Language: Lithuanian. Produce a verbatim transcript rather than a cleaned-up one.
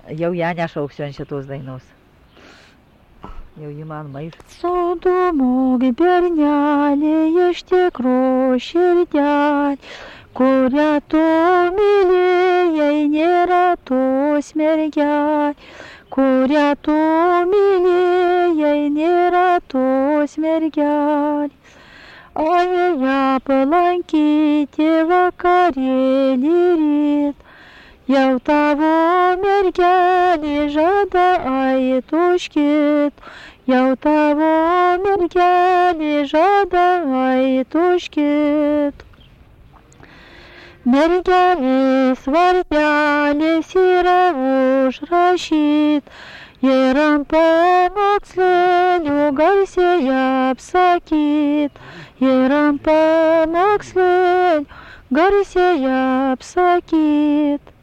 jau ją nešauksiu ant šitos dainos. Jau jį man maiš. Saudumo bernelė iš tikro širdelė, kurią tu mylėjai, nėra tos mergelė, kurią tu mylėjai, nėra tos mergelė. Ojai aplankyti vakarėlį ryt, jau tavo mergelė žada ait už kit, jau tavo mergelė žada ait už kit. Mergelės vardelis yra užrašyt, ir ant pamokslėlių garsiai apsakyt, ir ant pamokslėlių garsiai apsakyt.